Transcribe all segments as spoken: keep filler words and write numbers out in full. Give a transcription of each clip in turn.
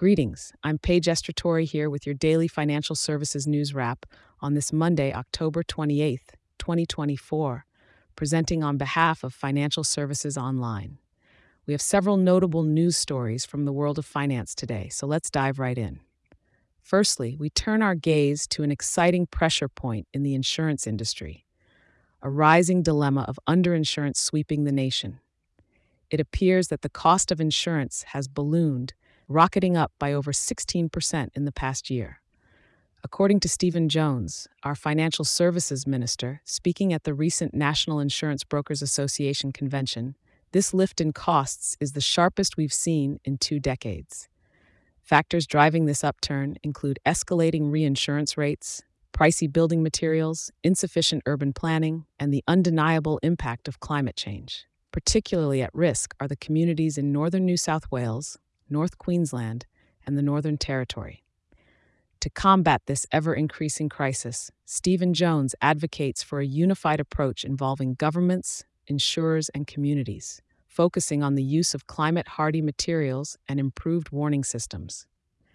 Greetings. I'm Paige Estratori here with your daily financial services news wrap on this Monday, October twenty-eighth, twenty twenty-four, presenting on behalf of Financial Services Online. We have several notable news stories from the world of finance today, so let's dive right in. Firstly, we turn our gaze to an exciting pressure point in the insurance industry, a rising dilemma of underinsurance sweeping the nation. It appears that the cost of insurance has ballooned, rocketing up by over sixteen percent in the past year. According to Stephen Jones, our financial services minister, speaking at the recent National Insurance Brokers Association convention, this lift in costs is the sharpest we've seen in two decades. Factors driving this upturn include escalating reinsurance rates, pricey building materials, insufficient urban planning, and the undeniable impact of climate change. Particularly at risk are the communities in northern New South Wales, North Queensland, and the Northern Territory. To combat this ever-increasing crisis, Stephen Jones advocates for a unified approach involving governments, insurers, and communities, focusing on the use of climate-hardy materials and improved warning systems.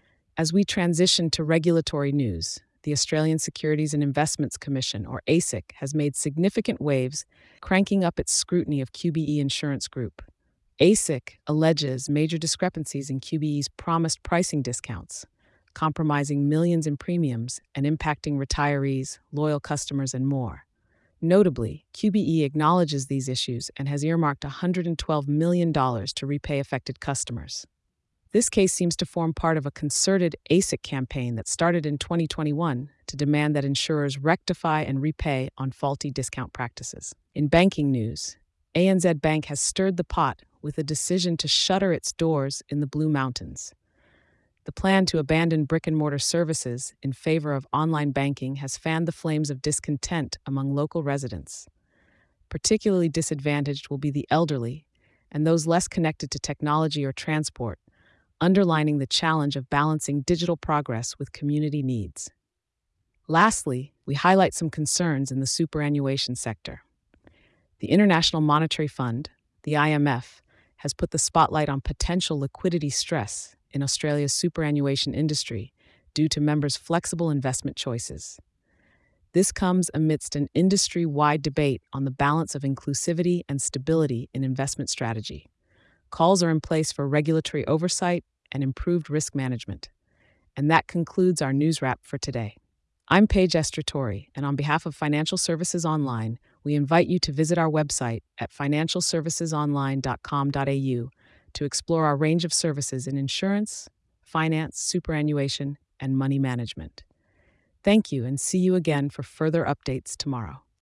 As we transition to regulatory news, the Australian Securities and Investments Commission, or A S I C, has made significant waves, cranking up its scrutiny of Q B E Insurance Group. A S I C alleges major discrepancies in Q B E's promised pricing discounts, compromising millions in premiums and impacting retirees, loyal customers, and more. Notably, Q B E acknowledges these issues and has earmarked one hundred twelve million dollars to repay affected customers. This case seems to form part of a concerted A S I C campaign that started in twenty twenty-one to demand that insurers rectify and repay on faulty discount practices. In banking news, A N Z Bank has stirred the pot with a decision to shutter its doors in the Blue Mountains. The plan to abandon brick-and-mortar services in favor of online banking has fanned the flames of discontent among local residents. Particularly disadvantaged will be the elderly and those less connected to technology or transport, underlining the challenge of balancing digital progress with community needs. Lastly, we highlight some concerns in the superannuation sector. The International Monetary Fund, the I M F, has put the spotlight on potential liquidity stress in Australia's superannuation industry due to members' flexible investment choices. This comes amidst an industry-wide debate on the balance of inclusivity and stability in investment strategy. Calls are in place for regulatory oversight and improved risk management. And that concludes our news wrap for today. I'm Paige Estratori, and on behalf of Financial Services Online, we invite you to visit our website at financial services online dot com dot a u to explore our range of services in insurance, finance, superannuation, and money management. Thank you, and see you again for further updates tomorrow.